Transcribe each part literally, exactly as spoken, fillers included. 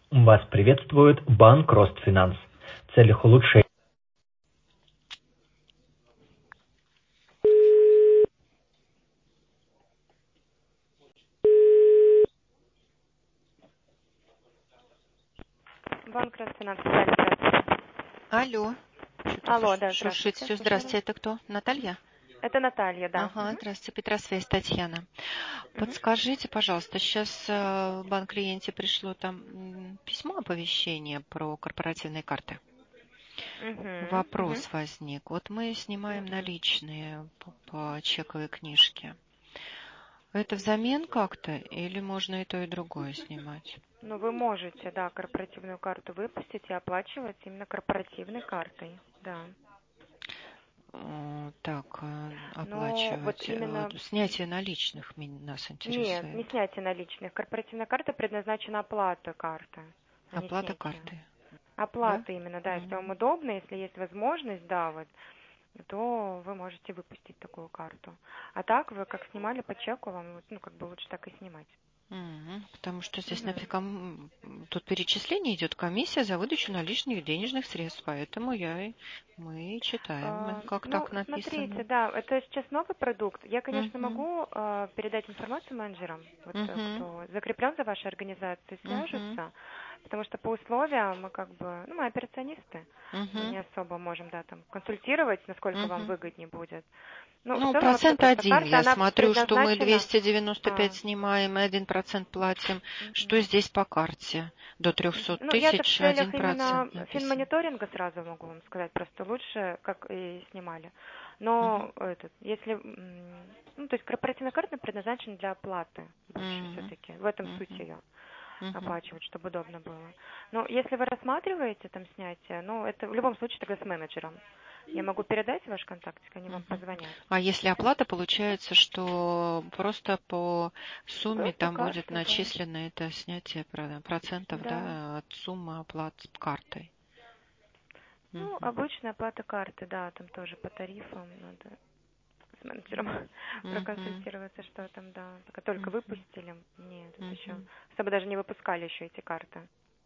Вас приветствует банк Ростфинанс. В целях улучшения. Банк Ростфинанс. Здравствуйте. Алло. Алло, да, Шуршит здравствуйте. все. Здрасте, это кто? Наталья? Это Наталья, да. Ага, Мгм. здравствуйте, Петросвязь, Татьяна. Мгм. Подскажите, пожалуйста, сейчас в банк клиенте пришло там м, письмо оповещение про корпоративные карты. Мгм. Мгм. Вопрос возник. Вот мы снимаем Мгм. наличные по, по чековой книжке. Это взамен как-то или можно и то, и другое снимать? Ну, вы можете, да, корпоративную карту выпустить и оплачивать именно корпоративной картой, да. Э, Так, э, Но вот оплачивать. э, именно... Снятие наличных мен- нас Нет, не интересует. снятие наличных. Корпоративная карта предназначена оплата карты, а не Оплата снятие. карты, да? Оплата именно, да, если вам М. удобно, если есть возможность, да, вот, то вы можете выпустить такую карту. А так вы как снимали по чеку, вам вот, ну как бы лучше так и снимать. Мгм. Потому что здесь Мгм. написано, тут перечисление идет комиссия за выдачу наличных денежных средств, поэтому я и мы и читаем, мы А, как Ну, так смотрите, написано. да, это сейчас новый продукт. Я, конечно, Мгм. могу а, передать информацию менеджерам, вот э, Мгм. кто закреплен за вашей организацией, Мгм. свяжутся, потому что по условиям мы как бы, ну, мы операционисты, мы Мгм. не особо можем, да, там, консультировать, насколько вам Мгм. выгоднее будет. Ну, в Ну, целом вообще процент просто один. карта, Я она смотрю, что мы предназначена... двести девяносто а, пять снимаем и один процент платим. Что мгм. здесь по карте? До Мгм. трехсот Ну, я-то в тысяч целях один процент именно написано. финмониторинга сразу могу вам сказать, просто лучше, как и снимали. Мгм. Но этот, если, м, ну, то есть корпоративная карта предназначена для оплаты больше Мгм. все-таки, в этом суть Мгм. ее, Мгм. оплачивать, чтобы удобно было. Но если вы рассматриваете там снятие, ну, это в любом случае тогда с менеджером. Я могу передать ваш контактик, они вам Мгм. позвонят. А если оплата, получается, что просто по сумме Просто там будет карта, да. начислено это снятие про- процентов, Да. да, от суммы оплаты картой. Ну, Мгм. обычная оплата карты, да, там тоже по тарифам надо с менеджером Мгм. проконсультироваться, что там, да. Только только Мгм. выпустили. Нет, тут еще. Мгм. Особо даже не выпускали еще эти карты.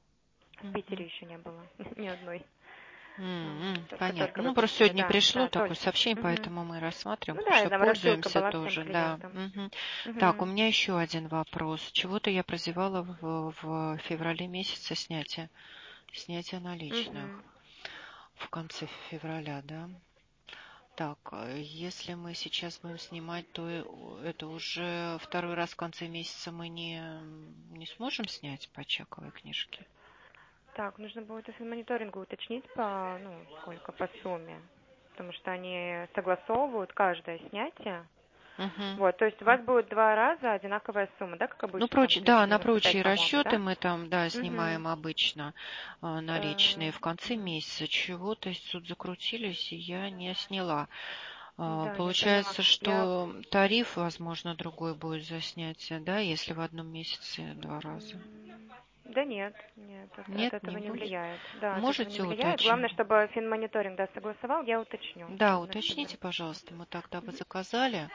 В Мгм. Питере еще не было ни одной. Вот, М, только-только Понятно. Ну, просто выпустили, сегодня да, пришло да, такое только. сообщение, Мгм. поэтому мы рассматриваем, Ну потому да, и что там рассылка пользуемся была всем тоже, да. клиентам. Мгм. Так, у Мгм. меня еще один вопрос. Чего-то я прозевала в, в феврале месяце снятие, снятие наличных Мгм. в конце февраля, да? Так, э, если мы сейчас будем снимать, то э, это уже второй раз в конце месяца мы не, не сможем снять по чековой книжке. Так, нужно будет из мониторинга уточнить по, ну, сколько по сумме. Потому что они согласовывают каждое снятие. Мгм. Вот, то есть у вас будет два раза одинаковая сумма, да, как Ну, обычно, там проч, да, двести на девяносто пять, прочие по-моему, расчеты да? мы там, да, Угу. снимаем обычно э, наличные. В конце месяца чего-то тут закрутились, и я не сняла. А, Да, я поняла. Получается, Я... что тариф, возможно, другой будет за снятие, да, если в одном месяце два раза. м, Да нет, нет, от, от Нет, не этого не будет. влияет. Да, от этого не Можете влияет. уточнить? Главное, чтобы финмониторинг, да, согласовал, я уточню. Да, Одну уточните, секундочку. пожалуйста, мы тогда бы заказали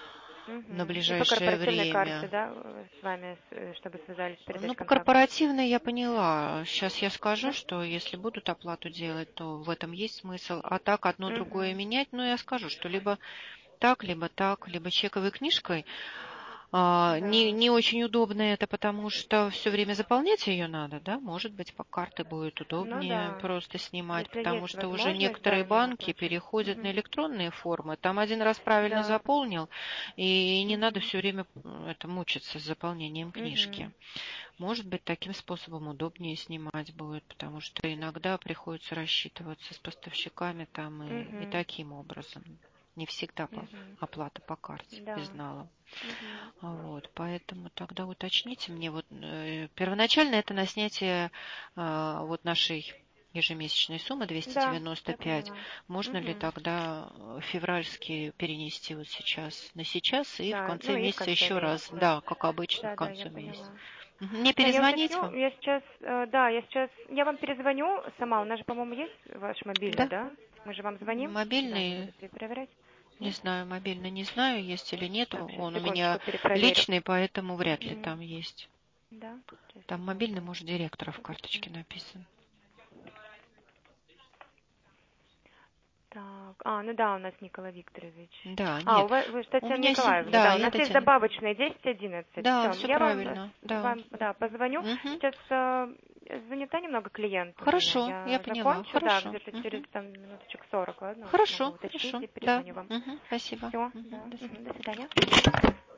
на Угу. И по ближайшее корпоративной карте, время. да, э, с вами, с- э, чтобы связались, передать Ну, по контакт. корпоративной я поняла. Сейчас я скажу, Да? что если будут оплату делать, то в этом есть смысл. А так одно другое Угу. менять, ну, я скажу, что либо так, либо так, либо чековой книжкой. А, не, Да. не очень удобно это, потому что все время заполнять ее надо, да? Может быть, по карте будет Ну удобнее да. просто снимать, Если потому есть что уже возможность, некоторые да, именно банки оплачивать. переходят на Угу. электронные формы. Там один раз правильно Да. заполнил, и не надо Угу. все время м, это мучиться с заполнением книжки. Угу. Может быть, таким способом удобнее снимать будет, потому что иногда приходится рассчитываться с поставщиками там и, и Угу. таким образом. Не всегда по, Угу. оплата по карте, Да. безналом. Угу. Вот, поэтому тогда уточните мне. Вот, э, первоначально это на снятие э, вот нашей ежемесячной суммы Да, двести девяносто я пять. поняла. Можно ли Угу. тогда э, февральский перенести вот сейчас на сейчас и в Да, ну конце и в месяца конце еще раз, месяца. да, как обычно, к Да, да, я концу месяца. поняла. Мгм. Мне Да, я перезвонить уточню. вам? Я сейчас, э, да, я сейчас, я вам перезвоню сама. У нас же, по-моему, есть ваш мобильный, Да. да? Мы же вам звоним. Да, не Мобильный, буду перепроверять. не Нет? знаю, мобильный не знаю, есть или нет. Так, сейчас, Он у секундочку, меня перепроверю. личный, поэтому вряд ли Угу. там есть. Да. Сейчас Там мобильный муж директора в карточке написан. Так, а, ну да, у нас Николай Викторович. Да, А, нет. у вас, вы же У Татьяна меня, Николаевна, да, да, у я нас есть Татьяна. добавочные десять одиннадцать. Да, Все, все я вам, правильно, да. вам, да, позвоню. Угу. Сейчас э, занята немного клиент у меня. Хорошо, я Я поняла. закончу, да, Хорошо. где-то Угу. через там минуточек сорок, ладно, Хорошо, могу уточнить хорошо, и да. перезвоню вам. Угу. Спасибо. Все, Угу. да, До свидания. до свидания.